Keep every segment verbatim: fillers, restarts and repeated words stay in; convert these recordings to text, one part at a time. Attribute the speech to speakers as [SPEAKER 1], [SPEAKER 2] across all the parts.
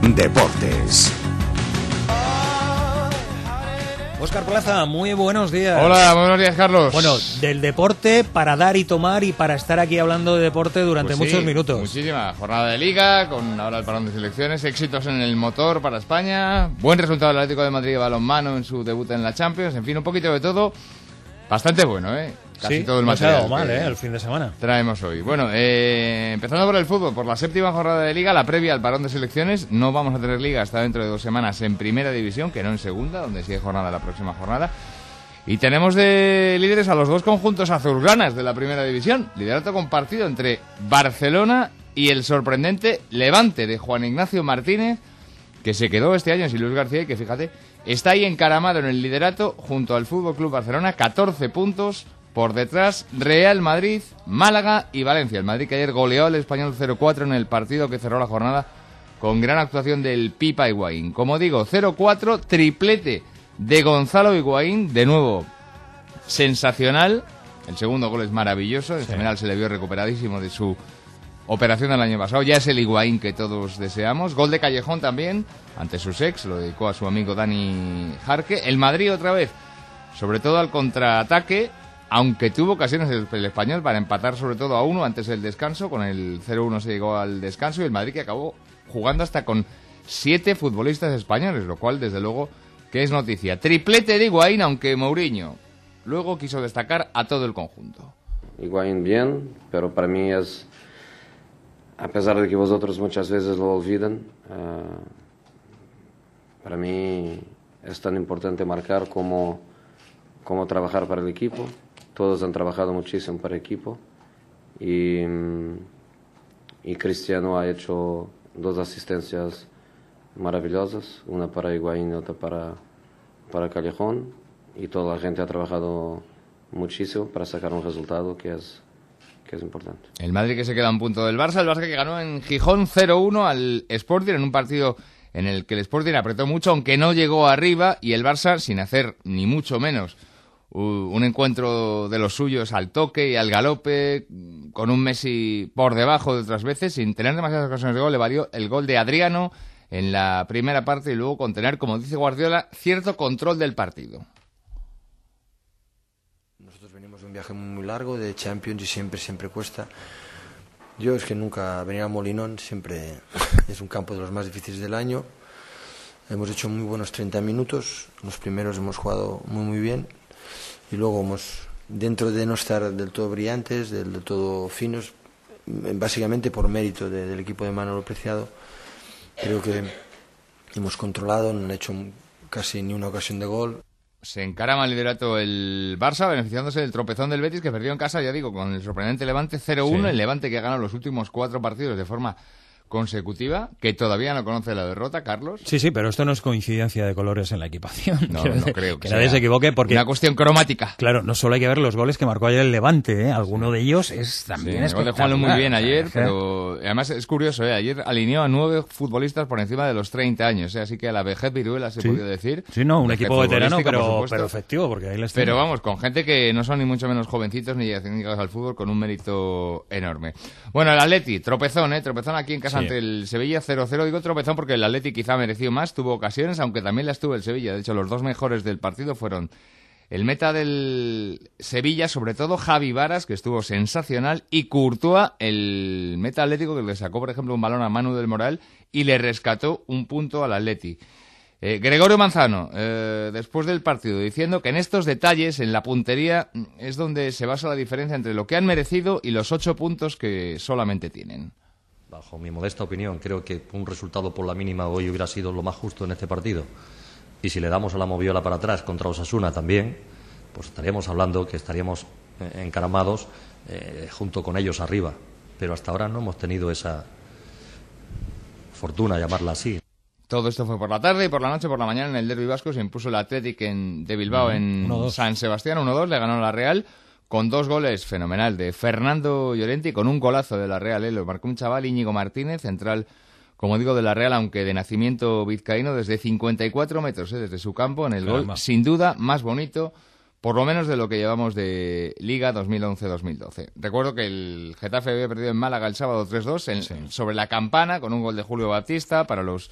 [SPEAKER 1] Deportes.
[SPEAKER 2] Óscar Plaza, muy buenos días.
[SPEAKER 3] Hola, buenos días, Carlos.
[SPEAKER 2] Bueno, del deporte para dar y tomar y para estar aquí hablando de deporte durante
[SPEAKER 3] pues sí,
[SPEAKER 2] muchos minutos.
[SPEAKER 3] Muchísima jornada de Liga, con ahora el parón de selecciones, éxitos en el motor para España, buen resultado del Atlético de Madrid de balonmano en su debut en la Champions, en fin, un poquito de todo, bastante bueno, ¿eh? Casi
[SPEAKER 2] sí,
[SPEAKER 3] todo el
[SPEAKER 2] no
[SPEAKER 3] material
[SPEAKER 2] se ha dado mal, ¿eh? El fin de semana.
[SPEAKER 3] Traemos hoy. Bueno, eh, empezando por el fútbol, por la séptima jornada de Liga, la previa al parón de selecciones, no vamos a tener Liga hasta dentro de dos semanas en Primera División, que no en Segunda, donde sí hay jornada la próxima jornada. Y tenemos de líderes a los dos conjuntos azulgranas de la Primera División. Liderato compartido entre Barcelona y el sorprendente Levante de Juan Ignacio Martínez, que se quedó este año sin Luis García y que, fíjate, está ahí encaramado en el liderato junto al Fútbol Club Barcelona, catorce puntos. Por detrás, Real Madrid, Málaga y Valencia. El Madrid que ayer goleó al Español cero cuatro en el partido que cerró la jornada con gran actuación del Pipa Higuaín. Como digo, cero cuatro, triplete de Gonzalo Higuaín, de nuevo sensacional. El segundo gol es maravilloso, en sí. general se le vio recuperadísimo de su operación del año pasado. Ya es el Higuaín que todos deseamos. Gol de Callejón también, ante sus ex, lo dedicó a su amigo Dani Jarque. El Madrid otra vez, sobre todo al contraataque, aunque tuvo ocasiones el, el Español para empatar sobre todo a uno antes del descanso. Con el cero uno se llegó al descanso y el Madrid que acabó jugando hasta con siete futbolistas españoles, lo cual desde luego que es noticia. Triplete de Higuaín, aunque Mourinho luego quiso destacar a todo el conjunto.
[SPEAKER 4] Higuaín bien, pero para mí es, a pesar de que vosotros muchas veces lo olvidan, uh, para mí es tan importante marcar como, como trabajar para el equipo. Todos han trabajado muchísimo para el equipo y, y Cristiano ha hecho dos asistencias maravillosas, una para Higuaín y otra para, para Callejón, y toda la gente ha trabajado muchísimo para sacar un resultado que es, que es importante.
[SPEAKER 3] El Madrid que se queda a un punto del Barça, el Barça que ganó en Gijón cero uno al Sporting en un partido en el que el Sporting apretó mucho, aunque no llegó arriba, y el Barça sin hacer ni mucho menos un encuentro de los suyos al toque y al galope, con un Messi por debajo de otras veces, sin tener demasiadas ocasiones de gol. Le valió el gol de Adriano en la primera parte y luego con tener, como dice Guardiola, cierto control del partido.
[SPEAKER 5] Nosotros venimos de un viaje muy largo de Champions y siempre, siempre cuesta. Yo es que nunca venía a Molinón, siempre es un campo de los más difíciles del año. Hemos hecho muy buenos treinta minutos, los primeros hemos jugado muy muy bien. Y luego hemos, dentro de no estar del todo brillantes, del, del todo finos, básicamente por mérito de, del equipo de Manolo Preciado, creo que hemos controlado, no han hecho casi ni una ocasión de gol.
[SPEAKER 3] Se encarama el liderato el Barça, beneficiándose del tropezón del Betis, que perdió en casa, ya digo, con el sorprendente Levante cero uno, sí. El Levante que ha ganado los últimos cuatro partidos de forma consecutiva, que todavía no conoce la derrota, Carlos.
[SPEAKER 2] Sí, sí, pero esto no es coincidencia de colores en la equipación.
[SPEAKER 3] No, no creo que,
[SPEAKER 2] que nadie se equivoque, porque
[SPEAKER 3] una cuestión cromática.
[SPEAKER 2] Claro, no solo hay que ver los goles que marcó ayer el Levante, ¿eh? Alguno sí. de ellos es también sí, espectacular.
[SPEAKER 3] El gol de muy bien ayer, o sea, pero además es curioso, ¿eh? Ayer alineó a nueve futbolistas por encima de los treinta años, ¿eh? Así que a la vejez viruela se
[SPEAKER 2] sí.
[SPEAKER 3] podría decir.
[SPEAKER 2] Sí, no, un equipo veterano, pero, pero efectivo, porque ahí les
[SPEAKER 3] Pero vamos, con gente que no son ni mucho menos jovencitos ni llegados al fútbol, con un mérito enorme. Bueno, el Atleti, tropezón, ¿eh? Tropezón aquí en casa sí. ante el Sevilla. cero cero, digo tropezón porque el Atleti quizá mereció más, tuvo ocasiones, aunque también las tuvo el Sevilla. De hecho, los dos mejores del partido fueron el meta del Sevilla, sobre todo Javi Varas, que estuvo sensacional, y Courtois, el meta atlético, que le sacó, por ejemplo, un balón a Manu del Moral y le rescató un punto al Atleti. Eh, Gregorio Manzano, eh, después del partido, diciendo que en estos detalles, en la puntería, es donde se basa la diferencia entre lo que han merecido y los ocho puntos que solamente tienen.
[SPEAKER 6] Bajo mi modesta opinión, creo que un resultado por la mínima hoy hubiera sido lo más justo en este partido. Y si le damos a la moviola para atrás contra Osasuna también, pues estaríamos hablando que estaríamos encaramados eh, junto con ellos arriba. Pero hasta ahora no hemos tenido esa fortuna, llamarla así.
[SPEAKER 3] Todo esto fue por la tarde y por la noche, por la mañana en el derbi vasco se impuso el Athletic en, de Bilbao en
[SPEAKER 2] uno dos.
[SPEAKER 3] San Sebastián, uno dos, le ganó la Real. Con dos goles fenomenal de Fernando Llorente y con un golazo de la Real, ¿eh? Lo marcó un chaval, Íñigo Martínez, central, como digo, de la Real, aunque de nacimiento vizcaíno, desde cincuenta y cuatro metros, ¿eh? Desde su campo, en el Caramba. Gol, sin duda, más bonito, por lo menos de lo que llevamos de Liga dos mil once dos mil doce. Recuerdo que el Getafe había perdido en Málaga el sábado tres dos, en, sí. sobre la campana, con un gol de Julio Baptista, para los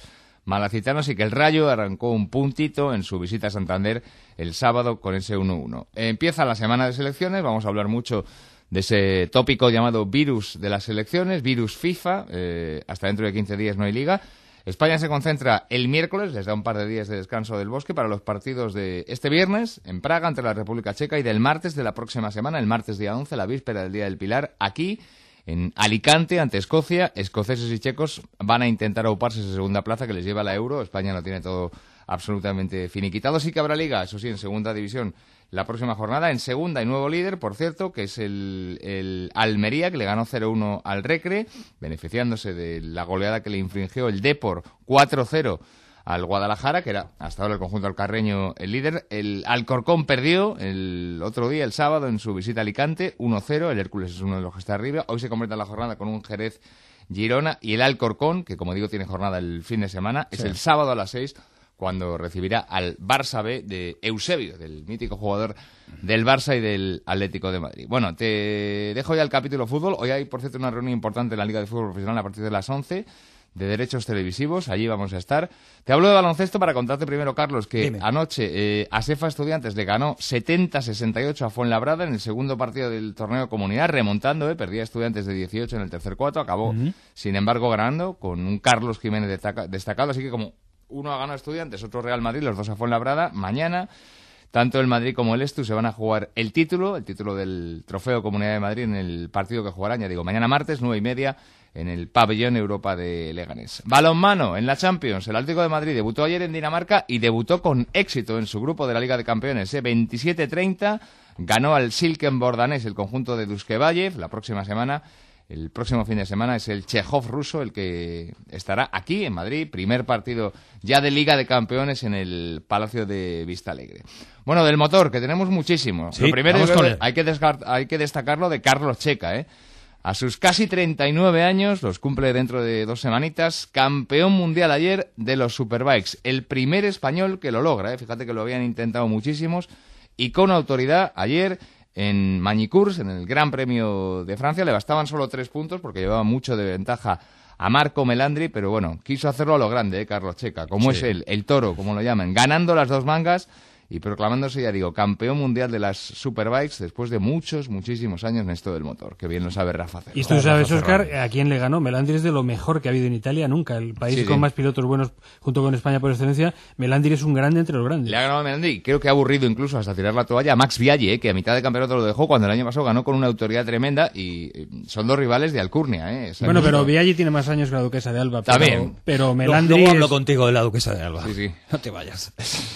[SPEAKER 3] malacitanos y que el Rayo arrancó un puntito en su visita a Santander el sábado con ese uno uno. Empieza la semana de selecciones, vamos a hablar mucho de ese tópico llamado virus de las selecciones, virus FIFA, eh, hasta dentro de quince días no hay liga. España se concentra el miércoles, les da un par de días de descanso del Bosque para los partidos de este viernes en Praga ante la República Checa y del martes de la próxima semana, el martes día once, la víspera del Día del Pilar, aquí en Alicante ante Escocia. Escoceses y checos van a intentar auparse esa segunda plaza que les lleva a la Euro. España lo tiene todo absolutamente finiquitado. Sí que habrá liga, eso sí, en segunda división la próxima jornada. En segunda hay nuevo líder, por cierto, que es el, el Almería, que le ganó cero uno al Recre, beneficiándose de la goleada que le infringió el Depor cuatro cero al Guadalajara, que era hasta ahora el conjunto alcarreño el líder. El Alcorcón perdió el otro día, el sábado, en su visita a Alicante, uno cero. El Hércules es uno de los que está arriba. Hoy se completa la jornada con un Jerez Girona, y el Alcorcón, que como digo tiene jornada el fin de semana, sí, es el sábado a las seis, cuando recibirá al Barça B de Eusebio, del mítico jugador del Barça y del Atlético de Madrid. Bueno, te dejo ya el capítulo fútbol. Hoy hay, por cierto, una reunión importante en la Liga de Fútbol Profesional a partir de las once, de derechos televisivos. Allí vamos a estar. Te hablo de baloncesto para contarte primero, Carlos, que Dime. anoche eh, Asefa Estudiantes le ganó setenta a sesenta y ocho a Fuenlabrada en el segundo partido del torneo Comunidad, remontando, eh, perdía Estudiantes de dieciocho en el tercer cuarto, acabó, uh-huh. sin embargo, ganando con un Carlos Jiménez destaca- destacado, así que como uno ha ganado Estudiantes, otro Real Madrid, los dos a Fuenlabrada. Mañana, tanto el Madrid como el Estu se van a jugar el título, el título del Trofeo Comunidad de Madrid en el partido que jugarán, ya digo, mañana martes, nueve y media, en el Pabellón Europa de Leganés. Balonmano, en la Champions, el Atlético de Madrid debutó ayer en Dinamarca y debutó con éxito en su grupo de la Liga de Campeones. ¿eh? veintisiete treinta, ganó al Silkeborg danés el conjunto de Duskebayev. La próxima semana... El próximo fin de semana es el Chejov ruso el que estará aquí en Madrid, primer partido ya de Liga de Campeones en el Palacio de Vistalegre. Bueno, del motor, que tenemos muchísimo.
[SPEAKER 2] Sí,
[SPEAKER 3] lo primero es
[SPEAKER 2] que
[SPEAKER 3] hay que, descar- hay que destacarlo de Carlos Checa, ¿eh? A sus casi treinta y nueve años, los cumple dentro de dos semanitas, campeón mundial ayer de los Superbikes, el primer español que lo logra, ¿eh? Fíjate que lo habían intentado muchísimos, y con autoridad ayer en Magny-Cours, en el Gran Premio de Francia, le bastaban solo tres puntos porque llevaba mucho de ventaja a Marco Melandri, pero bueno, quiso hacerlo a lo grande, ¿eh? Carlos Checa, como sí. es él, el toro, como lo llaman, ganando las dos mangas y proclamándose, ya digo, campeón mundial de las Superbikes después de muchos, muchísimos años en esto del motor, que bien lo sabe Rafa Cerro.
[SPEAKER 1] Y tú sabes, Óscar, a quién le ganó. Melandri es de lo mejor que ha habido en Italia nunca, el país sí, con sí. más pilotos buenos junto con España por excelencia. Melandri es un grande entre los grandes.
[SPEAKER 3] Le ha ganado a Melandri, creo que ha aburrido incluso hasta tirar la toalla a Max Biaggi, ¿eh? que a mitad de campeonato lo dejó cuando el año pasado ganó con una autoridad tremenda, y son dos rivales de alcurnia. ¿eh?
[SPEAKER 1] Bueno, pero Biaggi tiene más años que la duquesa de Alba. Pero,
[SPEAKER 3] También.
[SPEAKER 1] Pero Melandri
[SPEAKER 2] Luego
[SPEAKER 1] es...
[SPEAKER 2] hablo contigo de la duquesa de Alba.
[SPEAKER 3] Sí, sí.
[SPEAKER 2] No te vayas.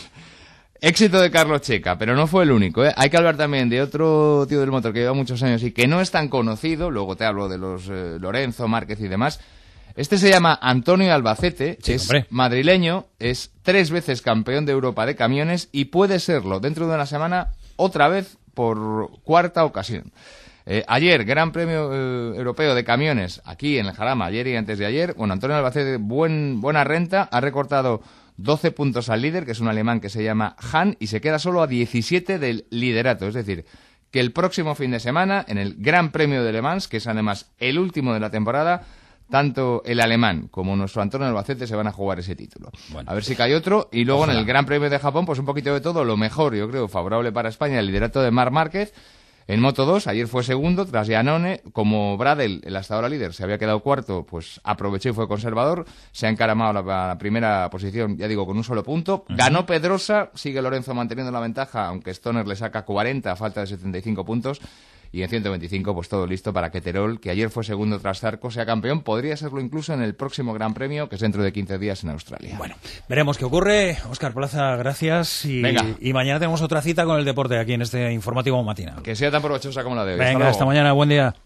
[SPEAKER 3] Éxito de Carlos Checa, pero no fue el único, ¿eh? Hay que hablar también de otro tío del motor que lleva muchos años y que no es tan conocido, luego te hablo de los eh, Lorenzo, Márquez y demás. Este se llama Antonio Albacete,
[SPEAKER 2] sí,
[SPEAKER 3] es
[SPEAKER 2] hombre.
[SPEAKER 3] madrileño, es tres veces campeón de Europa de camiones y puede serlo dentro de una semana otra vez por cuarta ocasión. Eh, ayer, Gran Premio eh, Europeo de Camiones, aquí en el Jarama, ayer y antes de ayer. Bueno, Antonio Albacete, buen, buena renta, ha recortado doce puntos al líder, que es un alemán que se llama Han, y se queda solo a diecisiete del liderato. Es decir, que el próximo fin de semana, en el Gran Premio de Le Mans, que es además el último de la temporada, tanto el alemán como nuestro Antonio Albacete se van a jugar ese título. Bueno, a ver si cae otro. Y luego ojalá. En el Gran Premio de Japón, pues un poquito de todo, lo mejor, yo creo, favorable para España, el liderato de Marc Márquez. En Moto dos, ayer fue segundo, tras Iannone, como Bradel, el hasta ahora líder, se había quedado cuarto, pues aprovechó y fue conservador, se ha encaramado a la, a la primera posición, ya digo, con un solo punto. Uh-huh. Ganó Pedrosa, sigue Lorenzo manteniendo la ventaja, aunque Stoner le saca cuarenta a falta de setenta y cinco puntos. Y en ciento veinticinco, pues todo listo para que Terol, que ayer fue segundo tras Zarco, sea campeón. Podría serlo incluso en el próximo Gran Premio, que es dentro de quince días en Australia.
[SPEAKER 2] Bueno, veremos qué ocurre. Óscar Plaza, gracias. Y,
[SPEAKER 3] Venga.
[SPEAKER 2] y mañana tenemos otra cita con el deporte aquí en este informativo matinal.
[SPEAKER 3] Que sea tan provechosa como la de hoy.
[SPEAKER 2] Venga, hasta, hasta mañana. Buen día.